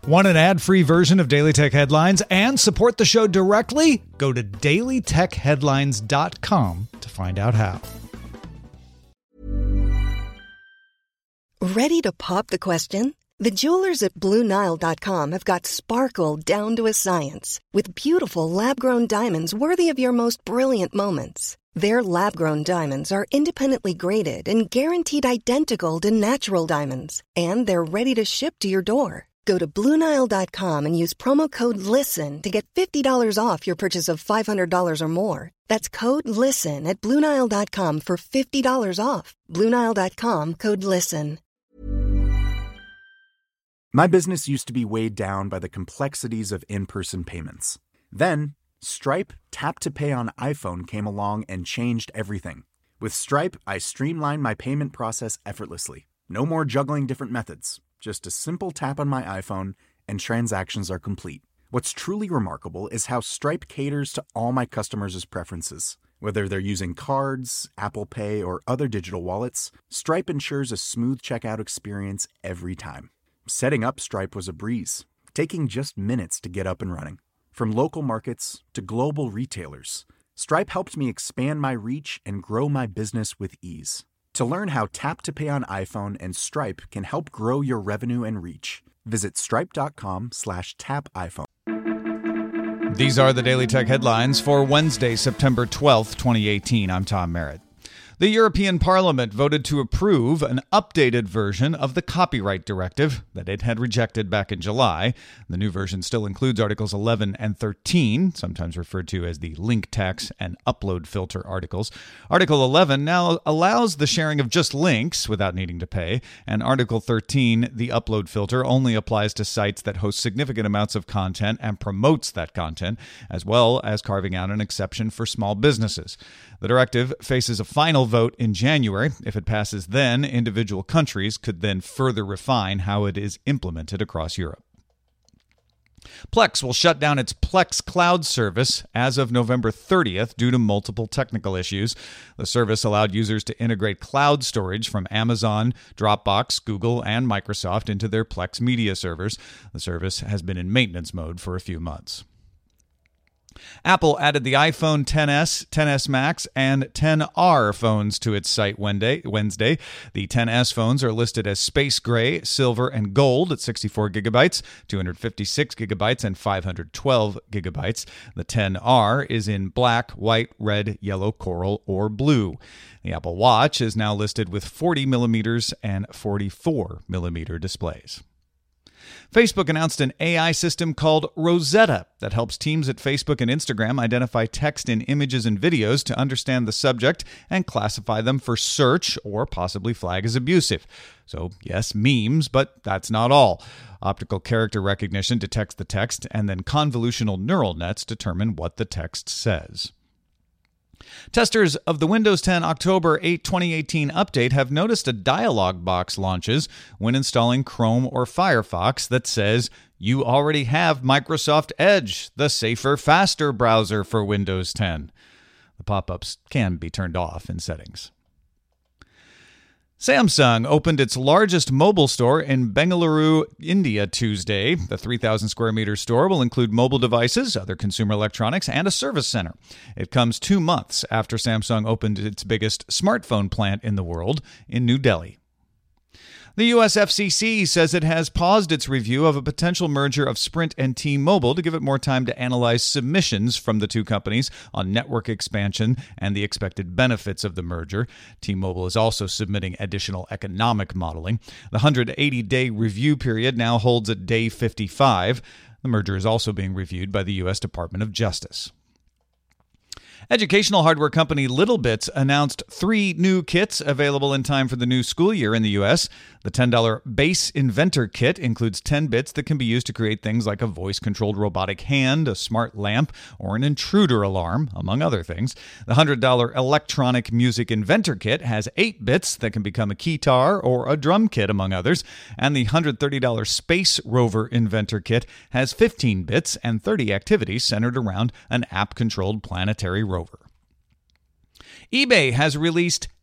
Want an ad-free version of Daily Tech Headlines and support the show directly? Go to dailytechheadlines.com to find out how. Ready to pop the question? The jewelers at BlueNile.com have got sparkle down to a science with beautiful lab-grown diamonds worthy of your most brilliant moments. Their lab-grown diamonds are independently graded and guaranteed identical to natural diamonds, and they're ready to ship to your door. Go to BlueNile.com and use promo code LISTEN to get $50 off your purchase of $500 or more. That's code LISTEN at BlueNile.com for $50 off. BlueNile.com, code LISTEN. My business used to be weighed down by the complexities of in-person payments. Then, Stripe Tap to Pay on iPhone came along and changed everything. With Stripe, I streamlined my payment process effortlessly. No more juggling different methods. Just a simple tap on my iPhone and transactions are complete. What's truly remarkable is how Stripe caters to all my customers' preferences. Whether they're using cards, Apple Pay, or other digital wallets, Stripe ensures a smooth checkout experience every time. Setting up Stripe was a breeze, taking just minutes to get up and running. From local markets to global retailers, Stripe helped me expand my reach and grow my business with ease. To learn how Tap to Pay on iPhone and Stripe can help grow your revenue and reach, visit stripe.com/tapiphone. These are the Daily Tech Headlines for Wednesday, September 12th, 2018. I'm Tom Merritt. The European Parliament voted to approve an updated version of the Copyright Directive that it had rejected back in July. The new version still includes Articles 11 and 13, sometimes referred to as the link tax and upload filter articles. Article 11 now allows the sharing of just links without needing to pay, and Article 13, the upload filter, only applies to sites that host significant amounts of content and promotes that content, as well as carving out an exception for small businesses. The directive faces a final vote in January. If it passes then, individual countries could then further refine how it is implemented across Europe. Plex will shut down its Plex Cloud service as of November 30th due to multiple technical issues. The service allowed users to integrate cloud storage from Amazon, Dropbox, Google, and Microsoft into their Plex media servers. The service has been in maintenance mode for a few months. Apple added the iPhone XS, XS Max, and XR phones to its site Wednesday. The XS phones are listed as space gray, silver, and gold at 64 gigabytes, 256 gigabytes, and 512 gigabytes. The XR is in black, white, red, yellow, coral, or blue. The Apple Watch is now listed with 40 millimeters and 44 millimeter displays. Facebook announced an AI system called Rosetta that helps teams at Facebook and Instagram identify text in images and videos to understand the subject and classify them for search or possibly flag as abusive. So, yes, memes, but that's not all. Optical character recognition detects the text, and then convolutional neural nets determine what the text says. Testers of the Windows 10 October 8, 2018 update have noticed a dialog box launches when installing Chrome or Firefox that says, "You already have Microsoft Edge, the safer, faster browser for Windows 10. The pop-ups can be turned off in settings. Samsung opened its largest mobile store in Bengaluru, India, Tuesday. The 3,000 square meter store will include mobile devices, other consumer electronics, and a service center. It comes 2 months after Samsung opened its biggest smartphone plant in the world in New Delhi. The U.S. FCC says it has paused its review of a potential merger of Sprint and T-Mobile to give it more time to analyze submissions from the two companies on network expansion and the expected benefits of the merger. T-Mobile is also submitting additional economic modeling. The 180-day review period now holds at day 55. The merger is also being reviewed by the U.S. Department of Justice. Educational hardware company Littlebits announced 3 new kits available in time for the new school year in the U.S. The $10 Base Inventor Kit includes 10 bits that can be used to create things like a voice-controlled robotic hand, a smart lamp, or an intruder alarm, among other things. The $100 Electronic Music Inventor Kit has 8 bits that can become a keytar or a drum kit, among others. And the $130 Space Rover Inventor Kit has 15 bits and 30 activities centered around an app-controlled planetary rover. eBay has released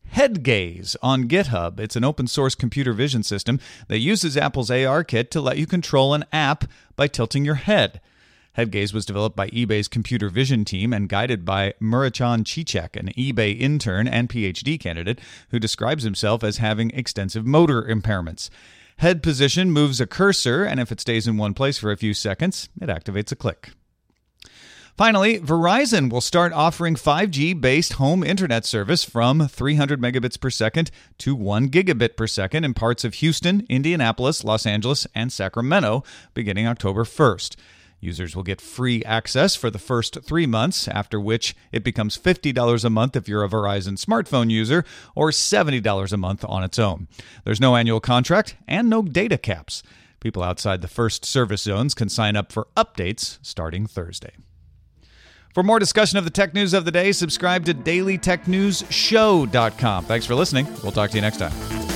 Headgaze on GitHub. It's an open source computer vision system that uses Apple's ARKit to let you control an app by tilting your head. Headgaze was developed by eBay's computer vision team and guided by Murachan Chichek, an eBay intern and PhD candidate who describes himself as having extensive motor impairments. Head position moves a cursor, and if it stays in one place for a few seconds, it activates a click. Finally, Verizon will start offering 5G-based home internet service from 300 megabits per second to 1 gigabit per second in parts of Houston, Indianapolis, Los Angeles, and Sacramento beginning October 1st. Users will get free access for the first 3 months, after which it becomes $50 a month if you're a Verizon smartphone user, or $70 a month on its own. There's no annual contract and no data caps. People outside the first service zones can sign up for updates starting Thursday. For more discussion of the tech news of the day, subscribe to dailytechnewsshow.com. Thanks for listening. We'll talk to you next time.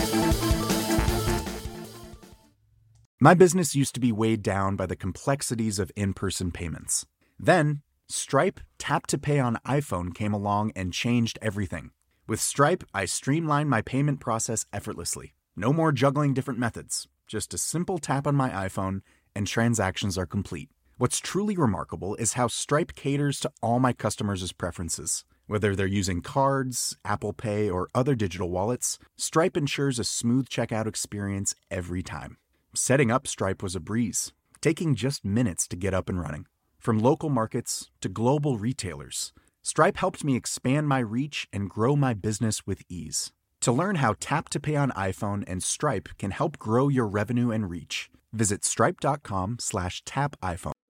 My business used to be weighed down by the complexities of in-person payments. Then, Stripe Tap to Pay on iPhone came along and changed everything. With Stripe, I streamlined my payment process effortlessly. No more juggling different methods. Just a simple tap on my iPhone, and transactions are complete. What's truly remarkable is how Stripe caters to all my customers' preferences. Whether they're using cards, Apple Pay, or other digital wallets, Stripe ensures a smooth checkout experience every time. Setting up Stripe was a breeze, taking just minutes to get up and running. From local markets to global retailers, Stripe helped me expand my reach and grow my business with ease. To learn how Tap to Pay on iPhone and Stripe can help grow your revenue and reach, visit stripe.com/tapiphone.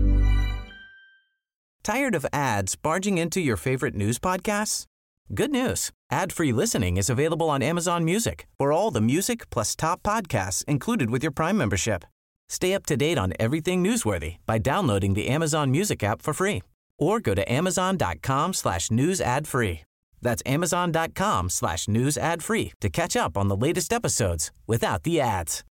Tired of ads barging into your favorite news podcasts? Good news. Ad-free listening is available on Amazon Music for all the music plus top podcasts included with your Prime membership. Stay up to date on everything newsworthy by downloading the Amazon Music app for free or go to amazon.com/news ad free. That's amazon.com/news ad free to catch up on the latest episodes without the ads.